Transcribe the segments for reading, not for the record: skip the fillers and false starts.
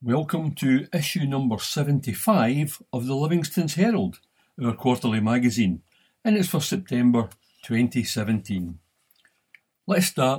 Welcome to issue number 75 of the Livingston's Herald, our quarterly magazine, and it's for September 2017. Let's start.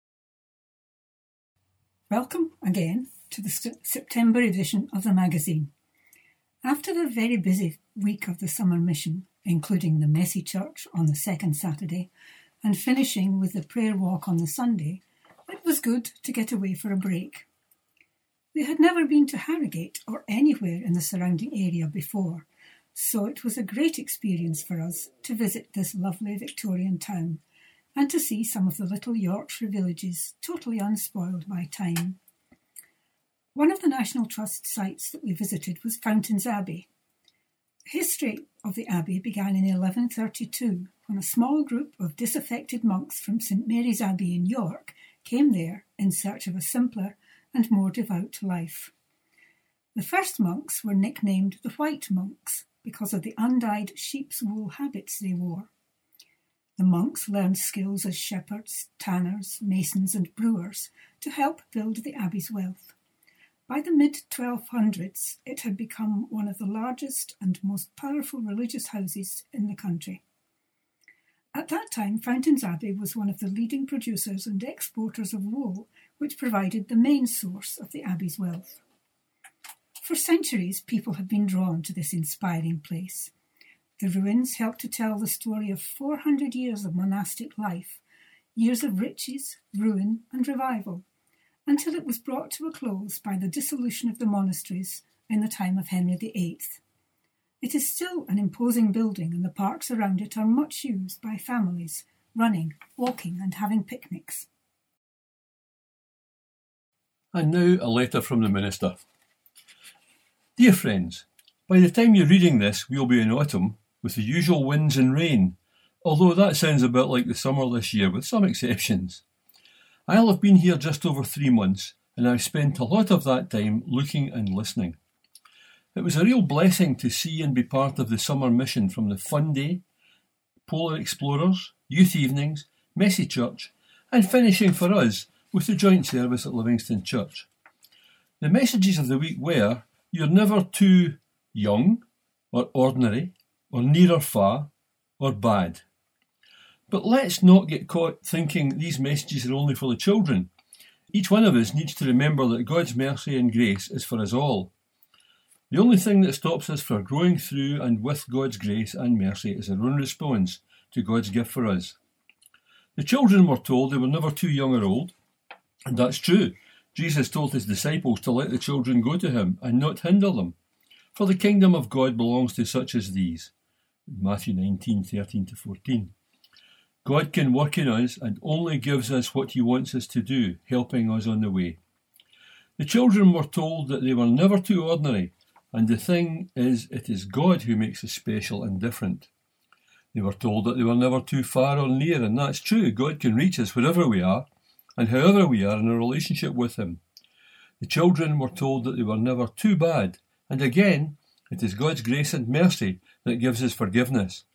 Welcome again to the September edition of the magazine. After the very busy week of the summer mission, including the messy church on the second Saturday and finishing with the prayer walk on the Sunday, it was good to get away for a break. We had never been to Harrogate or anywhere in the surrounding area before, so it was a great experience for us to visit this lovely Victorian town and to see some of the little Yorkshire villages totally unspoiled by time. One of the National Trust sites that we visited was Fountains Abbey. The history of the abbey began in 1132 when a small group of disaffected monks from St Mary's Abbey in York came there in search of a simpler and more devout life. The first monks were nicknamed the White Monks because of the undyed sheep's wool habits they wore. The monks learned skills as shepherds, tanners, masons and brewers to help build the abbey's wealth. By the mid-1200s, it had become one of the largest and most powerful religious houses in the country. At that time, Fountains Abbey was one of the leading producers and exporters of wool, which provided the main source of the abbey's wealth. For centuries, people have been drawn to this inspiring place. The ruins help to tell the story of 400 years of monastic life, years of riches, ruin and revival, until it was brought to a close by the dissolution of the monasteries in the time of Henry VIII. It is still an imposing building, and the parks around it are much used by families, running, walking and having picnics. And now a letter from the Minister. Dear friends, by the time you're reading this, we'll be in autumn with the usual winds and rain, although that sounds a bit like the summer this year with some exceptions. I'll have been here just over 3 months, and I've spent a lot of that time looking and listening. It was a real blessing to see and be part of the summer mission, from the Fun Day, Polar Explorers, Youth Evenings, Messy Church, and finishing for us with the joint service at Livingston Church. The messages of the week were: you're never too young, or ordinary, or near or far, or bad. But let's not get caught thinking these messages are only for the children. Each one of us needs to remember that God's mercy and grace is for us all. The only thing that stops us from growing through and with God's grace and mercy is our own response to God's gift for us. The children were told they were never too young or old, and that's true. Jesus told his disciples to let the children go to him and not hinder them, for the kingdom of God belongs to such as these. Matthew 19:13-14. God can work in us and only gives us what he wants us to do, helping us on the way. The children were told that they were never too ordinary, and the thing is, it is God who makes us special and different. They were told that they were never too far or near, and that's true. God can reach us wherever we are and however we are in a relationship with him. The children were told that they were never too bad, and again, it is God's grace and mercy that gives us forgiveness.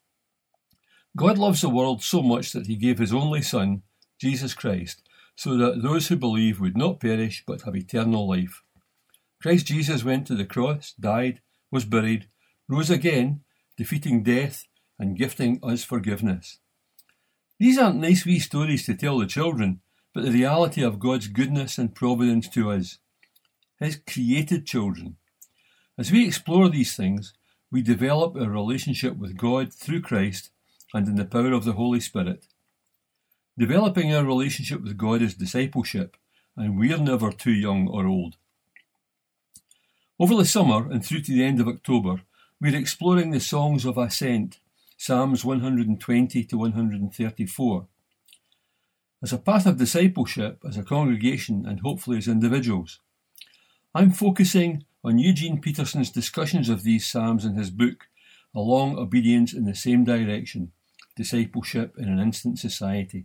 God loves the world so much that he gave his only Son, Jesus Christ, so that those who believe would not perish but have eternal life. Christ Jesus went to the cross, died, was buried, rose again, defeating death and gifting us forgiveness. These aren't nice wee stories to tell the children, but the reality of God's goodness and providence to us, his created children. As we explore these things, we develop our relationship with God through Christ and in the power of the Holy Spirit. Developing our relationship with God is discipleship, and we're never too young or old. Over the summer and through to the end of October, we're exploring the Songs of Ascent, Psalms 120 to 134. As a path of discipleship, as a congregation, and hopefully as individuals, I'm focusing on Eugene Peterson's discussions of these psalms in his book, A Long Obedience in the Same Direction, Discipleship in an Instant Society.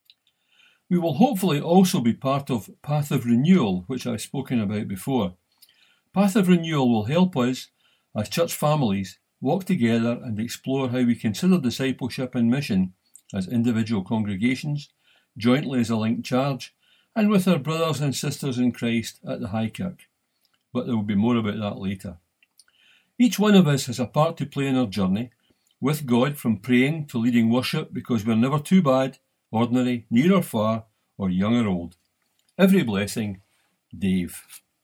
We will hopefully also be part of Path of Renewal, which I've spoken about before. Path of Renewal will help us, as church families, walk together and explore how we consider discipleship and mission as individual congregations, jointly as a linked charge, and with our brothers and sisters in Christ at the High Kirk. but there will be more about that later. Each one of us has a part to play in our journey with God, from praying to leading worship, because we're never too bad, ordinary, near or far, or young or old. Every blessing, Dave.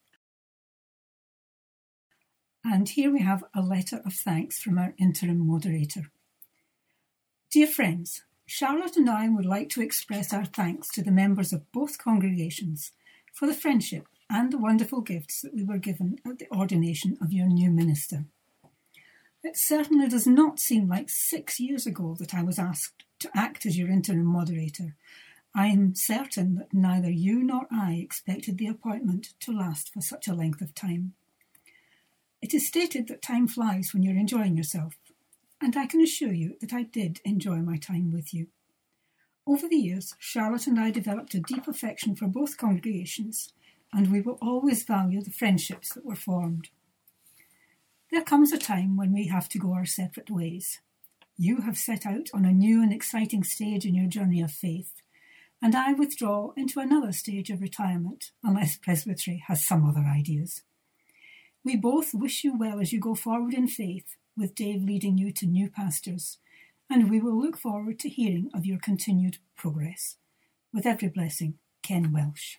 And here we have a letter of thanks from our interim moderator. Dear friends, Charlotte and I would like to express our thanks to the members of both congregations for the friendship and the wonderful gifts that we were given at the ordination of your new minister. It certainly does not seem like 6 years ago that I was asked to act as your interim moderator. I am certain that neither you nor I expected the appointment to last for such a length of time. It is stated that time flies when you're enjoying yourself, and I can assure you that I did enjoy my time with you. Over the years, Charlotte and I developed a deep affection for both congregations, and we will always value the friendships that were formed. There comes a time when we have to go our separate ways. You have set out on a new and exciting stage in your journey of faith, and I withdraw into another stage of retirement, unless Presbytery has some other ideas. We both wish you well as you go forward in faith, with Dave leading you to new pastures, and we will look forward to hearing of your continued progress. With every blessing, Ken Welsh.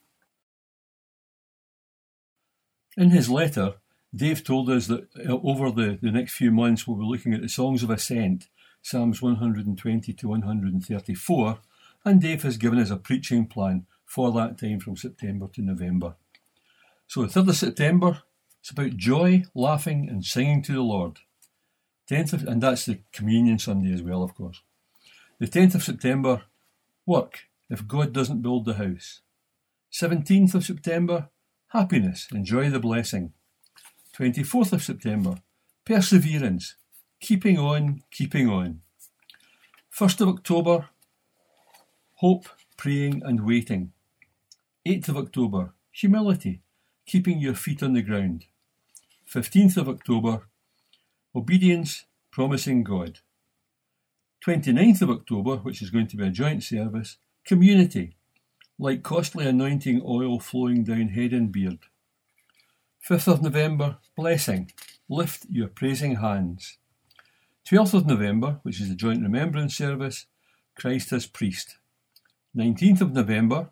In his letter, Dave told us that over the next few months we'll be looking at the Songs of Ascent, Psalms 120 to 134, and Dave has given us a preaching plan for that time from September to November. So the 3rd of September, it's about joy, laughing and singing to the Lord. And that's the Communion Sunday as well, of course. The 10th of September, work if God doesn't build the house. 17th of September, happiness, enjoy the blessing. 24th of September, perseverance, keeping on, keeping on. 1st of October, hope, praying and waiting. 8th of October, humility, keeping your feet on the ground. 15th of October, obedience, promising God. 29th of October, which is going to be a joint service, community, like costly anointing oil flowing down head and beard. 5th of November, blessing, lift your praising hands. 12th of November, which is the joint remembrance service, Christ as priest. 19th of November,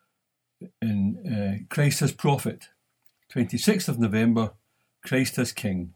in Christ as prophet. 26th of November, Christ as King.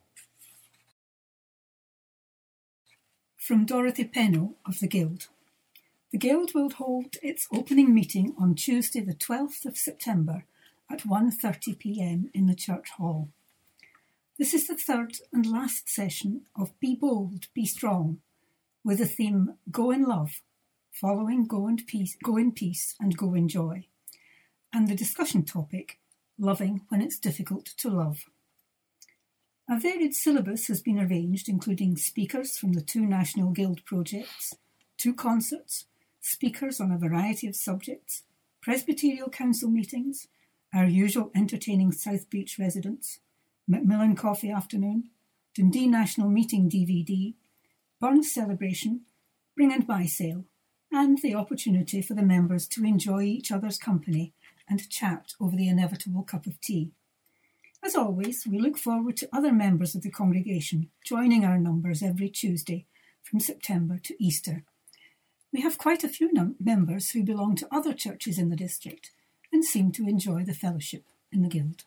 From Dorothy Pennell of the Guild. The Guild will hold its opening meeting on Tuesday the 12th of September at 1:30 p.m. in the Church Hall. This is the third and last session of Be Bold, Be Strong, with the theme Go in Love, following Go in Peace and Go in Joy, and the discussion topic, Loving when it's difficult to love. A varied syllabus has been arranged, including speakers from the 2 National Guild projects, 2 concerts, speakers on a variety of subjects, Presbyterial Council meetings, our usual entertaining South Beach residents, Macmillan Coffee Afternoon, Dundee National Meeting DVD, Burns Celebration, Bring and Buy Sale, and the opportunity for the members to enjoy each other's company and chat over the inevitable cup of tea. As always, we look forward to other members of the congregation joining our numbers every Tuesday from September to Easter. We have quite a few members who belong to other churches in the district and seem to enjoy the fellowship in the Guild.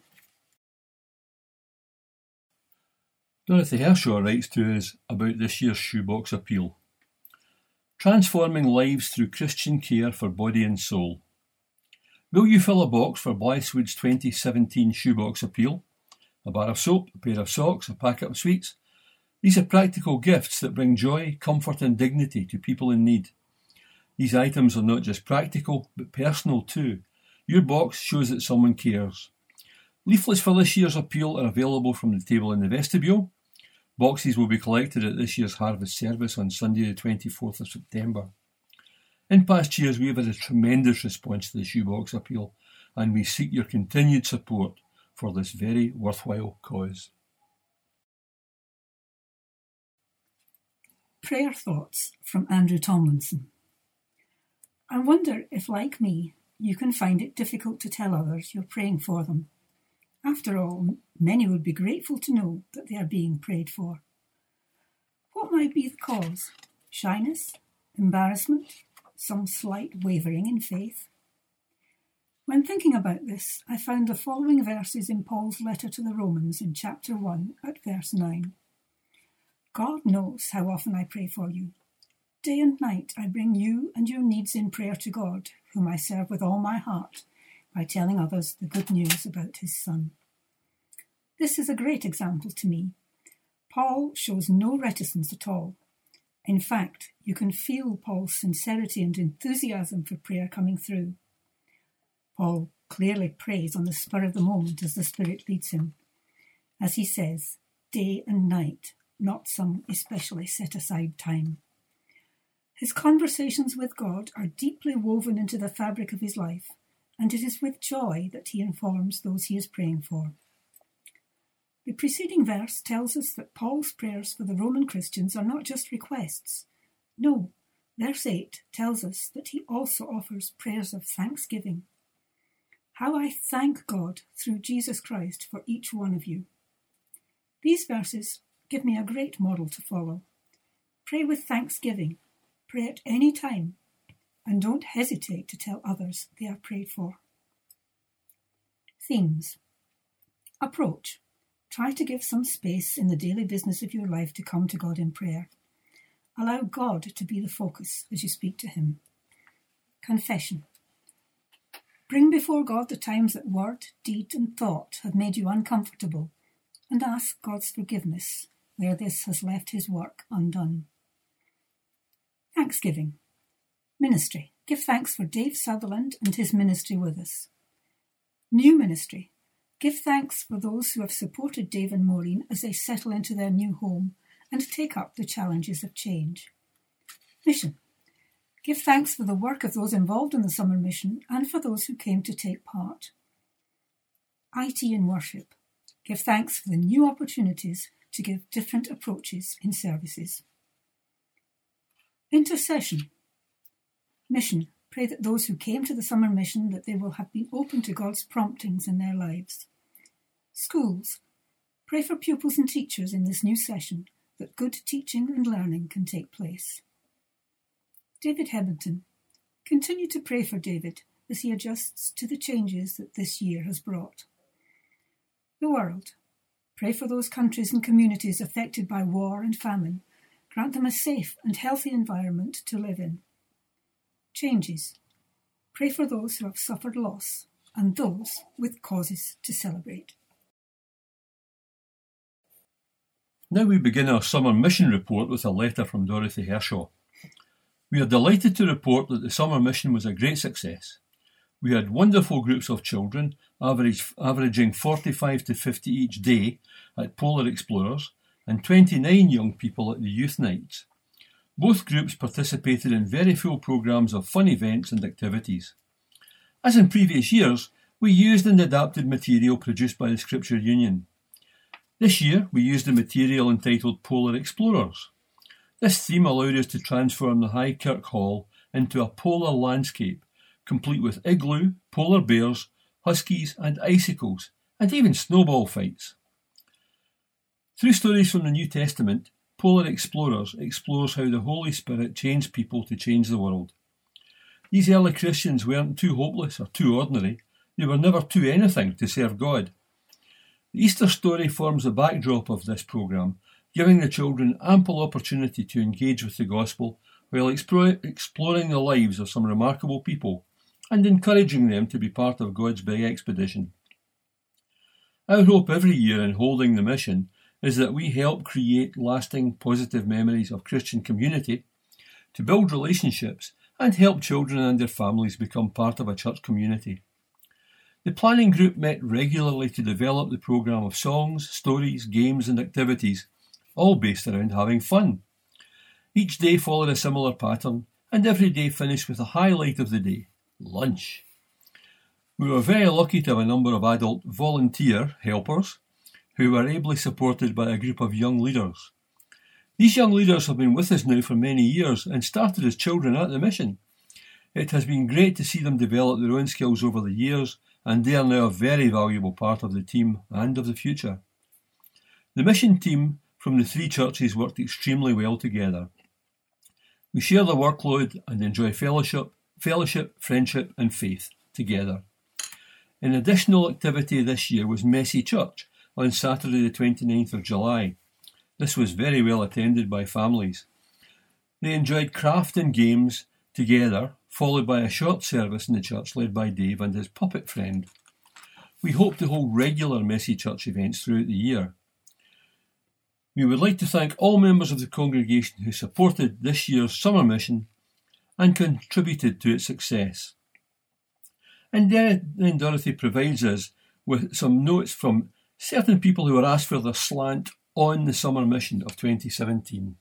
Dorothy Hershaw writes to us about this year's Shoebox Appeal. Transforming lives through Christian care for body and soul. Will you fill a box for Blythswood's 2017 Shoebox Appeal? A bar of soap, a pair of socks, a packet of sweets. These are practical gifts that bring joy, comfort and dignity to people in need. These items are not just practical, but personal too. Your box shows that someone cares. Leaflets for this year's appeal are available from the table in the vestibule. Boxes will be collected at this year's harvest service on Sunday the 24th of September. In past years, we have had a tremendous response to the Shoebox Appeal, and we seek your continued support for this very worthwhile cause. Prayer Thoughts from Andrew Tomlinson. I wonder if, like me, you can find it difficult to tell others you're praying for them. After all, many would be grateful to know that they are being prayed for. What might be the cause? Shyness? Embarrassment? Some slight wavering in faith? When thinking about this, I found the following verses in Paul's letter to the Romans in chapter 1 at verse 9. God knows how often I pray for you. Day and night I bring you and your needs in prayer to God, whom I serve with all my heart, by telling others the good news about his Son. This is a great example to me. Paul shows no reticence at all. In fact, you can feel Paul's sincerity and enthusiasm for prayer coming through. Paul clearly prays on the spur of the moment as the Spirit leads him. As he says, day and night, not some especially set-aside time. His conversations with God are deeply woven into the fabric of his life, and it is with joy that he informs those he is praying for. The preceding verse tells us that Paul's prayers for the Roman Christians are not just requests. No, verse 8 tells us that he also offers prayers of thanksgiving. How I thank God through Jesus Christ for each one of you. These verses give me a great model to follow. Pray with thanksgiving. Pray at any time. And don't hesitate to tell others they are prayed for. Themes. Approach. Try to give some space in the daily business of your life to come to God in prayer. Allow God to be the focus as you speak to him. Confession. Bring before God the times that word, deed and thought have made you uncomfortable, and ask God's forgiveness where this has left his work undone. Thanksgiving. Ministry. Give thanks for Dave Sutherland and his ministry with us. New ministry. Give thanks for those who have supported Dave and Maureen as they settle into their new home and take up the challenges of change. Mission. Give thanks for the work of those involved in the summer mission and for those who came to take part. IT in worship. Give thanks for the new opportunities to give different approaches in services. Intercession. Mission. Pray that those who came to the summer mission that they will have been open to God's promptings in their lives. Schools. Pray for pupils and teachers in this new session that good teaching and learning can take place. David Hebbington. Continue to pray for David as he adjusts to the changes that this year has brought. The world. Pray for those countries and communities affected by war and famine. Grant them a safe and healthy environment to live in. Changes. Pray for those who have suffered loss and those with causes to celebrate. Now we begin our summer mission report with a letter from Dorothy Hershaw. We are delighted to report that the summer mission was a great success. We had wonderful groups of children, averaging 45 to 50 each day at Polar Explorers, and 29 young people at the youth nights. Both groups participated in very full programmes of fun events and activities. As in previous years, we used and adapted material produced by the Scripture Union. This year, we used the material entitled Polar Explorers. This theme allowed us to transform the High Kirk Hall into a polar landscape, complete with igloo, polar bears, huskies and icicles, and even snowball fights. Through stories from the New Testament, Polar Explorers explores how the Holy Spirit changed people to change the world. These early Christians weren't too hopeless or too ordinary. They were never too anything to serve God. The Easter story forms the backdrop of this programme, giving the children ample opportunity to engage with the gospel while exploring the lives of some remarkable people and encouraging them to be part of God's big expedition. Our hope every year in holding the mission is that we help create lasting positive memories of Christian community, to build relationships and help children and their families become part of a church community. The planning group met regularly to develop the programme of songs, stories, games and activities, all based around having fun. Each day followed a similar pattern, and every day finished with a highlight of the day, lunch. We were very lucky to have a number of adult volunteer helpers who were ably supported by a group of young leaders. These young leaders have been with us now for many years and started as children at the mission. It has been great to see them develop their own skills over the years and they are now a very valuable part of the team and of the future. The mission team from the three churches worked extremely well together. We share the workload and enjoy fellowship, friendship and faith together. An additional activity this year was Messy Church on Saturday the 29th of July. This was very well attended by families. They enjoyed craft and games together, followed by a short service in the church led by Dave and his puppet friend. We hope to hold regular Messy Church events throughout the year. We would like to thank all members of the congregation who supported this year's summer mission and contributed to its success. And then Dorothy provides us with some notes from certain people who were asked for their slant on the summer mission of 2017.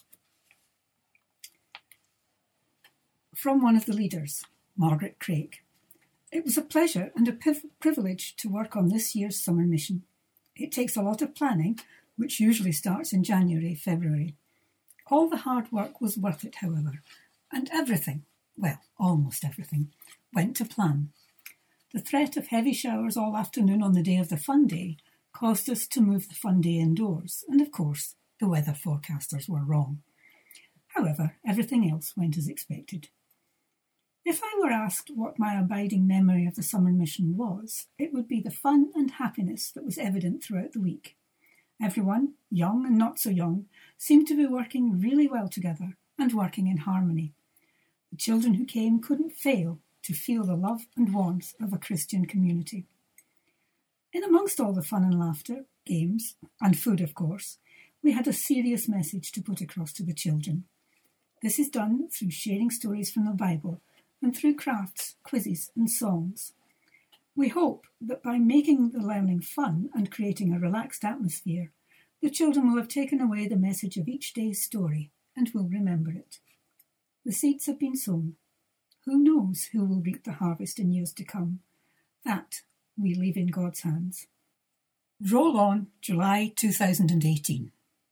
From one of the leaders, Margaret Craig. It was a pleasure and a privilege to work on this year's summer mission. It takes a lot of planning, which usually starts in January, February. All the hard work was worth it, however, and everything, well, almost everything, went to plan. The threat of heavy showers all afternoon on the day of the fun day caused us to move the fun day indoors, and of course, the weather forecasters were wrong. However, everything else went as expected. If I were asked what my abiding memory of the summer mission was, it would be the fun and happiness that was evident throughout the week. Everyone, young and not so young, seemed to be working really well together and working in harmony. The children who came couldn't fail to feel the love and warmth of a Christian community. In amongst all the fun and laughter, games, and food, of course, we had a serious message to put across to the children. This is done through sharing stories from the Bible and through crafts, quizzes, and songs. We hope that by making the learning fun and creating a relaxed atmosphere, the children will have taken away the message of each day's story and will remember it. The seeds have been sown. Who knows who will reap the harvest in years to come? That we leave in God's hands. Roll on, July 2018.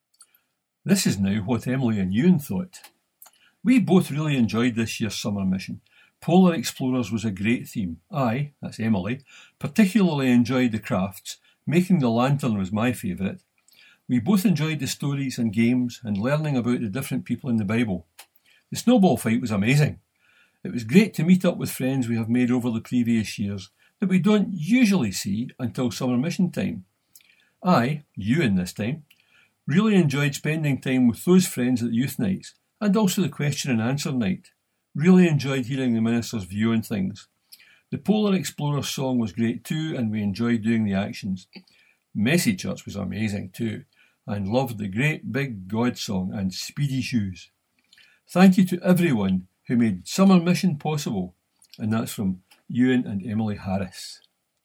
This is now what Emily and Ewan thought. We both really enjoyed this year's summer mission. Polar Explorers was a great theme. I, that's Emily, particularly enjoyed the crafts. Making the lantern was my favourite. We both enjoyed the stories and games and learning about the different people in the Bible. The snowball fight was amazing. It was great to meet up with friends we have made over the previous years that we don't usually see until summer mission time. I, Ewan this time, really enjoyed spending time with those friends at the youth nights and also the question and answer night. Really enjoyed hearing the minister's view on things. The Polar Explorer song was great too, and we enjoyed doing the actions. Messy Church was amazing too, and loved the Great Big God song and Speedy Shoes. Thank you to everyone who made summer mission possible. And that's from Ewan and Emily Harris.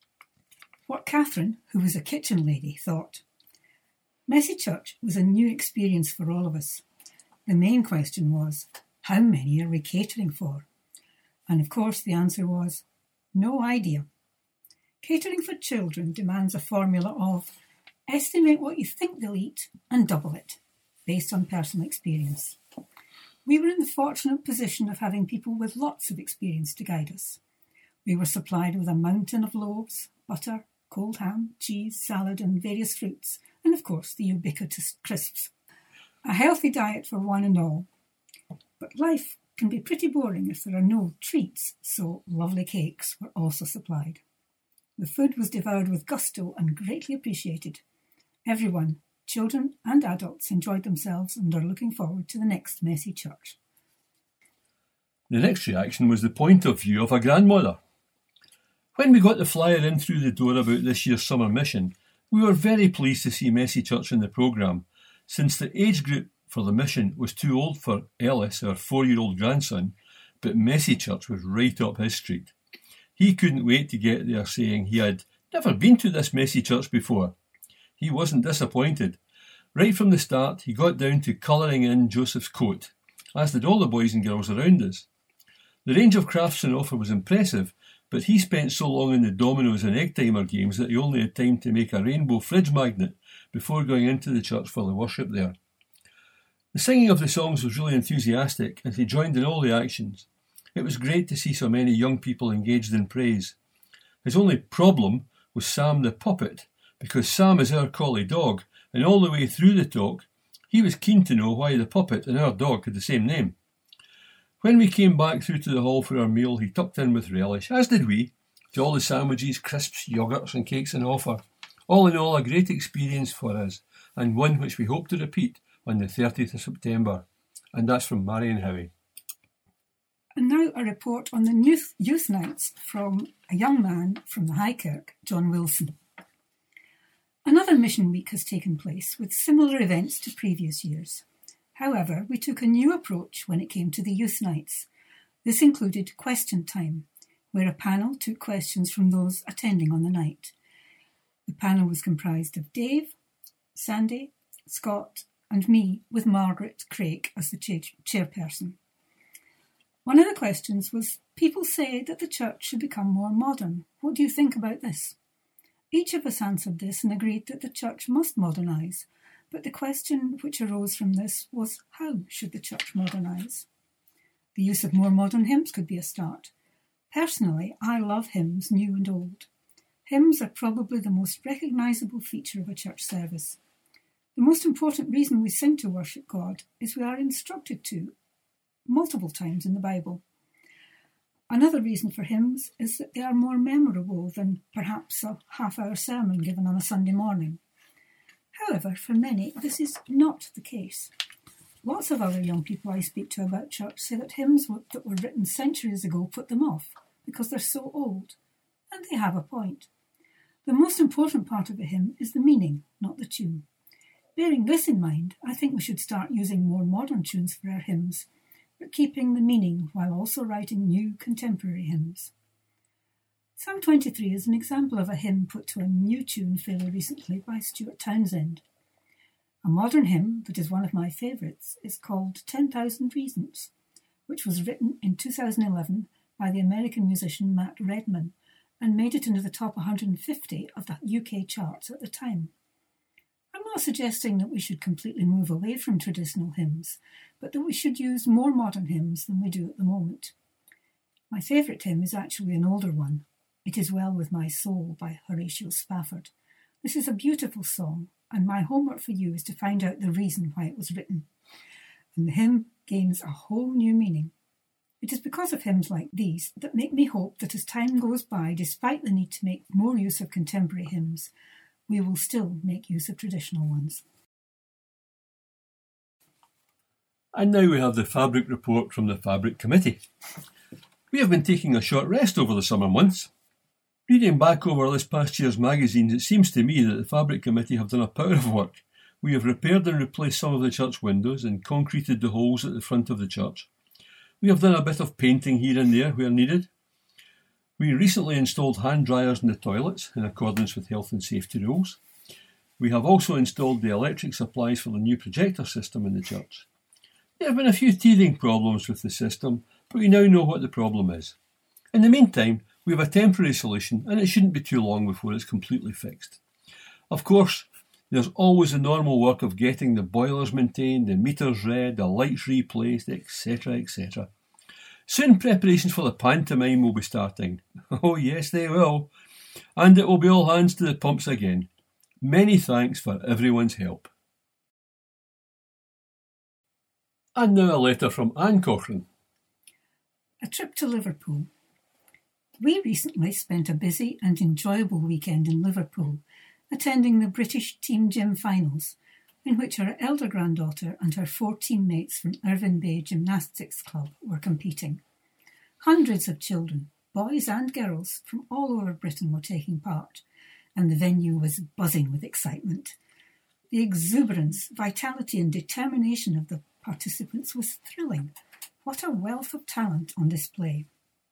What Catherine, who was a kitchen lady, thought. Messy Church was a new experience for all of us. The main question was, how many are we catering for? And of course the answer was, no idea. Catering for children demands a formula of estimate what you think they'll eat and double it, based on personal experience. We were in the fortunate position of having people with lots of experience to guide us. We were supplied with a mountain of loaves, butter, cold ham, cheese, salad and various fruits, and of course the ubiquitous crisps. A healthy diet for one and all. But life can be pretty boring if there are no treats, so lovely cakes were also supplied. The food was devoured with gusto and greatly appreciated. Everyone, children and adults, enjoyed themselves and are looking forward to the next Messy Church. The next reaction was the point of view of a grandmother. When we got the flyer in through the door about this year's summer mission, we were very pleased to see Messy Church in the programme, since the age group for the mission was too old for Ellis, our 4-year-old grandson, but Messy Church was right up his street. He couldn't wait to get there, saying he had never been to this Messy Church before. He wasn't disappointed. Right from the start, he got down to colouring in Joseph's coat, as did all the boys and girls around us. The range of crafts on offer was impressive, but he spent so long in the dominoes and egg timer games that he only had time to make a rainbow fridge magnet before going into the church for the worship there. The singing of the songs was really enthusiastic, and he joined in all the actions. It was great to see so many young people engaged in praise. His only problem was Sam the puppet, because Sam is our collie dog, and all the way through the talk, he was keen to know why the puppet and our dog had the same name. When we came back through to the hall for our meal, he tucked in with relish, as did we, to all the sandwiches, crisps, yoghurts and cakes on offer. All in all, a great experience for us, and one which we hope to repeat on the 30th of September. And that's from Marion Howie. And now a report on the youth nights from a young man from the High Kirk, John Wilson. Another mission week has taken place with similar events to previous years. However, we took a new approach when it came to the youth nights. This included question time, where a panel took questions from those attending on the night. The panel was comprised of Dave, Sandy, Scott and me, with Margaret Craik as the chairperson. One of the questions was, people say that the church should become more modern. What do you think about this? Each of us answered this and agreed that the church must modernise, but the question which arose from this was, how should the church modernise? The use of more modern hymns could be a start. Personally, I love hymns, new and old. Hymns are probably the most recognisable feature of a church service. The most important reason we sing to worship God is we are instructed to, multiple times in the Bible. Another reason for hymns is that they are more memorable than perhaps a half-hour sermon given on a Sunday morning. However, for many, this is not the case. Lots of other young people I speak to about church say that hymns that were written centuries ago put them off because they're so old, and they have a point. The most important part of a hymn is the meaning, not the tune. Bearing this in mind, I think we should start using more modern tunes for our hymns, but keeping the meaning while also writing new contemporary hymns. Psalm 23 is an example of a hymn put to a new tune fairly recently by Stuart Townsend. A modern hymn that is one of my favourites is called 10,000 Reasons, which was written in 2011 by the American musician Matt Redman and made it into the top 150 of the UK charts at the time. I'm not suggesting that we should completely move away from traditional hymns, but that we should use more modern hymns than we do at the moment. My favourite hymn is actually an older one, It Is Well With My Soul by Horatio Spafford. This is a beautiful song, and my homework for you is to find out the reason why it was written. And the hymn gains a whole new meaning. It is because of hymns like these that make me hope that as time goes by, despite the need to make more use of contemporary hymns, we will still make use of traditional ones. And now we have the Fabric Report from the Fabric Committee. We have been taking a short rest over the summer months. Reading back over this past year's magazines, it seems to me that the Fabric Committee have done a power of work. We have repaired and replaced some of the church windows and concreted the holes at the front of the church. We have done a bit of painting here and there where needed. We recently installed hand dryers in the toilets in accordance with health and safety rules. We have also installed the electric supplies for the new projector system in the church. There have been a few teething problems with the system, but we now know what the problem is. In the meantime, we have a temporary solution, and it shouldn't be too long before it's completely fixed. Of course, there's always the normal work of getting the boilers maintained, the meters read, the lights replaced, etc., etc. Soon preparations for the pantomime will be starting. Oh yes, they will. And it will be all hands to the pumps again. Many thanks for everyone's help. And now a letter from Anne Cochrane. A trip to Liverpool. We recently spent a busy and enjoyable weekend in Liverpool, attending the British Team Gym Finals, in which our elder granddaughter and her 4 teammates from Irvine Bay Gymnastics Club were competing. Hundreds of children, boys and girls, from all over Britain were taking part, and the venue was buzzing with excitement. The exuberance, vitality and determination of the participants was thrilling. What a wealth of talent on display.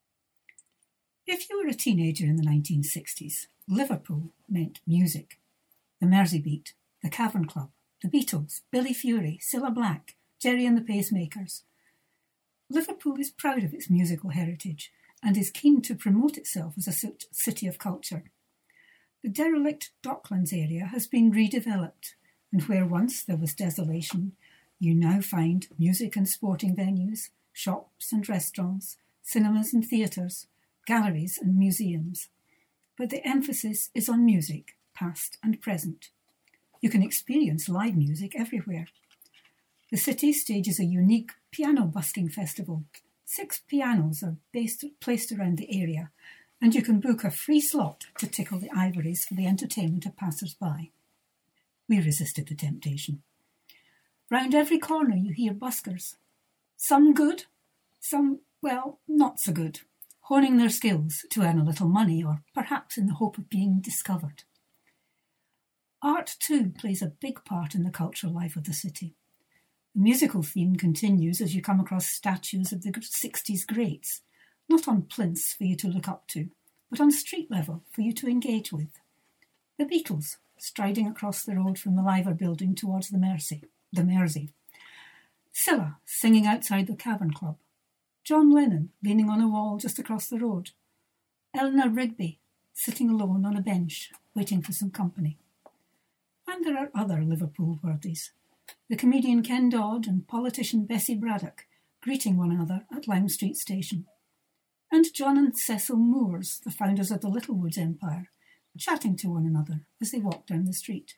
If you were a teenager in the 1960s, Liverpool meant music. The Merseybeat, the Cavern Club, the Beatles, Billy Fury, Cilla Black, Gerry and the Pacemakers. Liverpool is proud of its musical heritage and is keen to promote itself as a city of culture. The derelict Docklands area has been redeveloped, and where once there was desolation, you now find music and sporting venues, shops and restaurants, cinemas and theatres, galleries and museums. but the emphasis is on music, past and present. You can experience live music everywhere. The city stages a unique piano busking festival. 6 pianos are placed around the area, and you can book a free slot to tickle the ivories for the entertainment of passers-by. We resisted the temptation. Round every corner you hear buskers. Some good, some, well, not so good, honing their skills to earn a little money or perhaps in the hope of being discovered. Art, too, plays a big part in the cultural life of the city. The musical theme continues as you come across statues of the 60s greats, not on plinths for you to look up to, but on street level for you to engage with. The Beatles, striding across the road from the Liver building towards the Mersey. Scylla, singing outside the Cavern Club. John Lennon, leaning on a wall just across the road. Eleanor Rigby, sitting alone on a bench, waiting for some company. And there are other Liverpool worthies. The comedian Ken Dodd and politician Bessie Braddock greeting one another at Lime Street Station. And John and Cecil Moores, the founders of the Littlewoods Empire, chatting to one another as they walk down the street.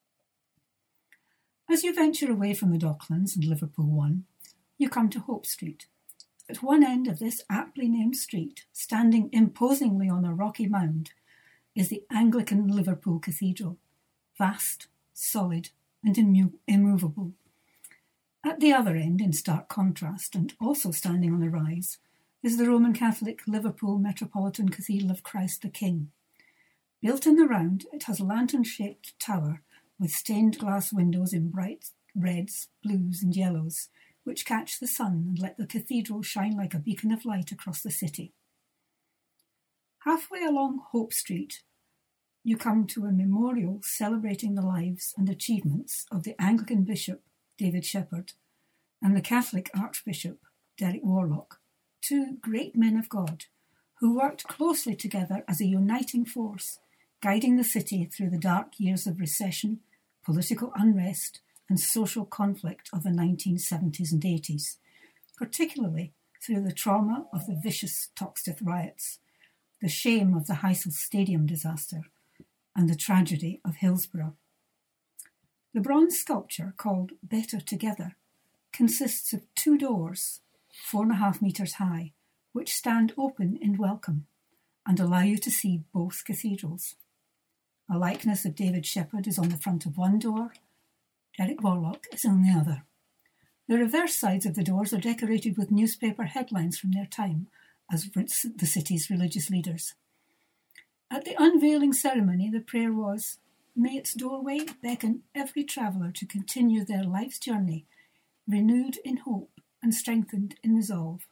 As you venture away from the Docklands and Liverpool One, you come to Hope Street. At one end of this aptly named street, standing imposingly on a rocky mound, is the Anglican Liverpool Cathedral, vast, solid, and immovable. At the other end, in stark contrast, and also standing on a rise, is the Roman Catholic Liverpool Metropolitan Cathedral of Christ the King. Built in the round, it has a lantern-shaped tower with stained glass windows in bright reds, blues and yellows, which catch the sun and let the cathedral shine like a beacon of light across the city. Halfway along Hope Street, you come to a memorial celebrating the lives and achievements of the Anglican Bishop, David Shepherd, and the Catholic Archbishop, Derek Warlock, 2 great men of God, who worked closely together as a uniting force, guiding the city through the dark years of recession, political unrest, and social conflict of the 1970s and 80s, particularly through the trauma of the vicious Toxteth riots, the shame of the Heysel Stadium disaster, and the tragedy of Hillsborough. The bronze sculpture, called Better Together, consists of 2 doors, 4.5 metres high, which stand open in welcome and allow you to see both cathedrals. A likeness of David Shepherd is on the front of one door, Derek Warlock is on the other. The reverse sides of the doors are decorated with newspaper headlines from their time as the city's religious leaders. At the unveiling ceremony, the prayer was, "May its doorway beckon every traveller to continue their life's journey, renewed in hope and strengthened in resolve."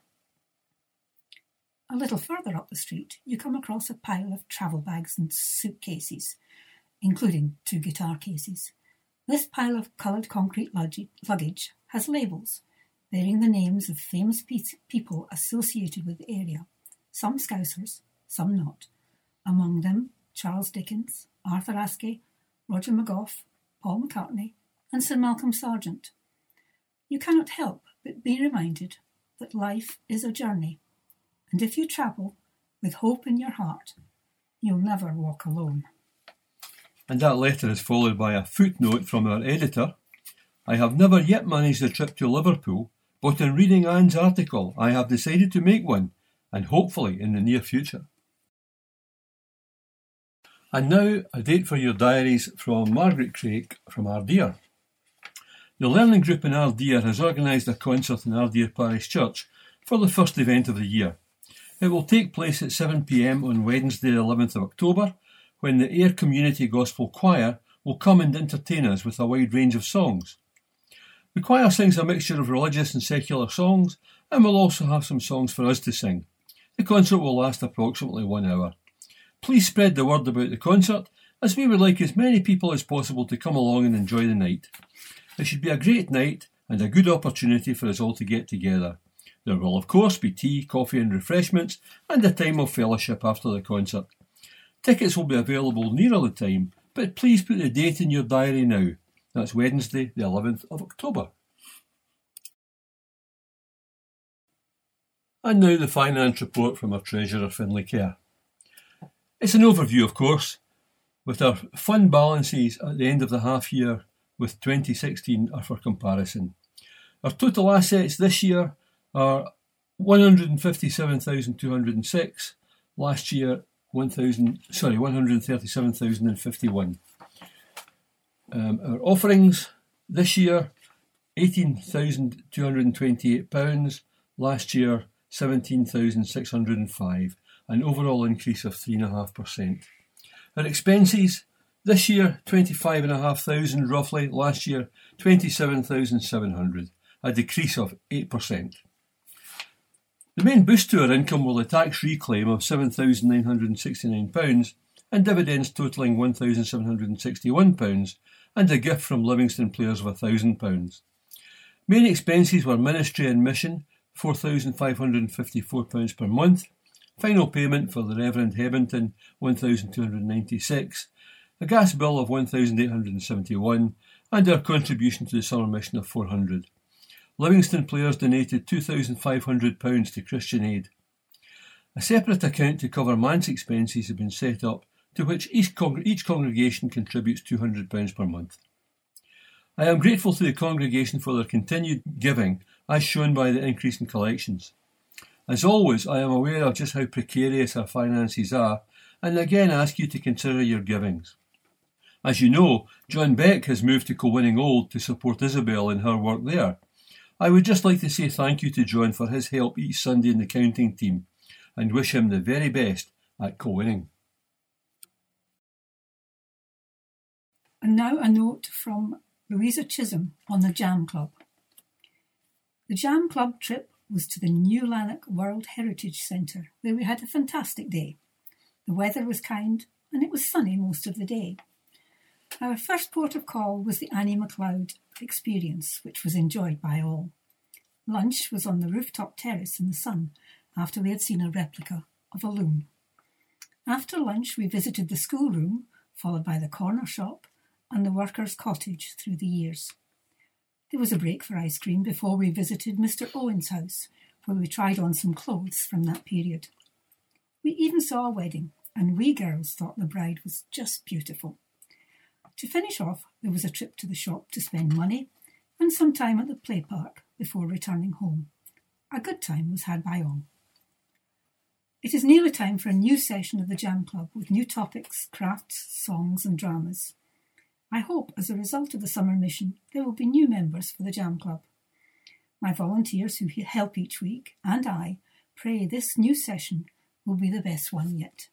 A little further up the street, you come across a pile of travel bags and suitcases, including 2 guitar cases. This pile of coloured concrete luggage has labels bearing the names of famous people associated with the area, some Scousers, some not. Among them, Charles Dickens, Arthur Askey, Roger McGough, Paul McCartney, and Sir Malcolm Sargent. You cannot help but be reminded that life is a journey, and if you travel with hope in your heart, you'll never walk alone. And that letter is followed by a footnote from our editor. I have never yet managed a trip to Liverpool, but in reading Anne's article, I have decided to make one, and hopefully in the near future. And now, a date for your diaries from Margaret Craik from Ardeer. The Learning Group in Ardeer has organised a concert in Ardeer Parish Church for the first event of the year. It will take place at 7 p.m. on Wednesday, the 11th of October, when the Ayr Community Gospel Choir will come and entertain us with a wide range of songs. The choir sings a mixture of religious and secular songs, and will also have some songs for us to sing. The concert will last approximately 1 hour. Please spread the word about the concert, as we would like as many people as possible to come along and enjoy the night. It should be a great night and a good opportunity for us all to get together. There will of course be tea, coffee and refreshments, and a time of fellowship after the concert. Tickets will be available nearer the time, but please put the date in your diary now. That's Wednesday, the 11th of October. And now the finance report from our Treasurer, Finlay Kerr. It's an overview, of course, with our fund balances at the end of the half year with 2016 are for comparison. Our total assets this year are 157,206. Last year, 137,051. Our offerings this year, £18,228. Last year, 17,605. An overall increase of 3.5%. Our expenses this year, 25,500 roughly. Last year, 27,700. A decrease of 8%. The main boost to our income will the tax reclaim of £7,969 and dividends totalling £1,761 and a gift from Livingston players of £1,000. Main expenses were ministry and mission, £4,554 per month, final payment for the Reverend Hebington, £1,296, a gas bill of £1,871 and our contribution to the summer mission of £400. Livingston players donated £2,500 to Christian Aid. A separate account to cover manse expenses has been set up, to which each congregation contributes £200 per month. I am grateful to the congregation for their continued giving, as shown by the increase in collections. As always, I am aware of just how precarious our finances are, and again ask you to consider your givings. As you know, John Beck has moved to Colwinning Old to support Isabel in her work there. I would just like to say thank you to John for his help each Sunday in the counting team and wish him the very best at Colwinning. And now a note from Louisa Chisholm on the Jam Club. The Jam Club trip was to the New Lanark World Heritage Centre, where we had a fantastic day. The weather was kind and it was sunny most of the day. Our first port of call was the Annie MacLeod experience, which was enjoyed by all. Lunch was on the rooftop terrace in the sun after we had seen a replica of a loom. After lunch we visited the schoolroom, followed by the corner shop and the workers' cottage through the years. There was a break for ice cream before we visited Mr. Owen's house, where we tried on some clothes from that period. We even saw a wedding, and we girls thought the bride was just beautiful. To finish off, there was a trip to the shop to spend money and some time at the play park before returning home. A good time was had by all. It is nearly time for a new session of the Jam Club with new topics, crafts, songs and dramas. I hope as a result of the summer mission there will be new members for the Jam Club. My volunteers who help each week and I pray this new session will be the best one yet.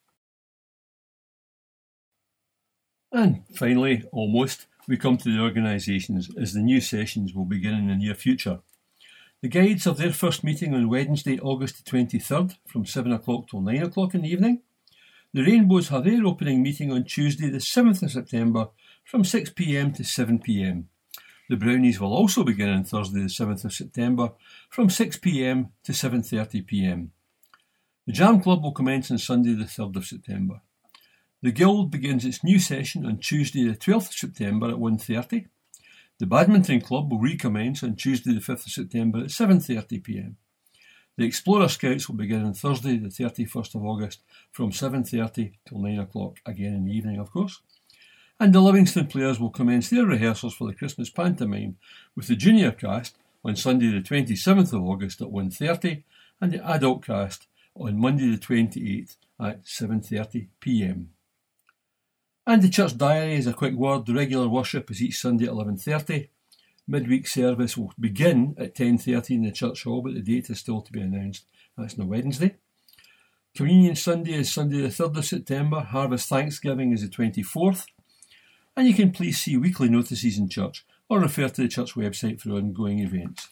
And finally, almost, we come to the organisations as the new sessions will begin in the near future. The Guides have their first meeting on Wednesday, August the 23rd from 7 o'clock till 9 o'clock in the evening. The Rainbows have their opening meeting on Tuesday the 7th of September from 6 p.m. to 7 p.m. The Brownies will also begin on Thursday the 7th of September from 6 p.m. to 7:30 p.m. The Jam Club will commence on Sunday the 3rd of September. The Guild begins its new session on Tuesday the 12th of September at 1:30. The Badminton Club will recommence on Tuesday the 5th of September at 7:30 p.m. The Explorer Scouts will begin on Thursday the 31st of August from 7:30 till 9 o'clock, again in the evening of course. And the Livingston players will commence their rehearsals for the Christmas pantomime with the junior cast on Sunday the 27th of August at 1:30 and the adult cast on Monday the 28th at 7:30 p.m. And the church diary is a quick word. The regular worship is each Sunday at 11:30. Midweek service will begin at 10:30 in the church hall, but the date is still to be announced. That's on Wednesday. Communion Sunday is Sunday the 3rd of September. Harvest Thanksgiving is the 24th. And you can please see weekly notices in church or refer to the church website for ongoing events.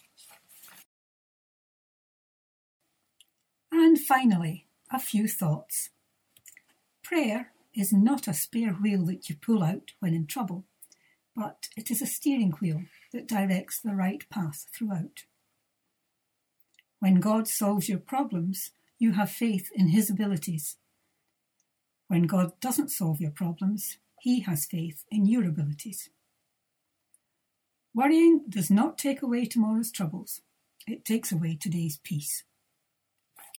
And finally, a few thoughts. Prayer is not a spare wheel that you pull out when in trouble, but it is a steering wheel that directs the right path throughout. When God solves your problems, you have faith in his abilities. When God doesn't solve your problems, he has faith in your abilities. Worrying does not take away tomorrow's troubles. It takes away today's peace.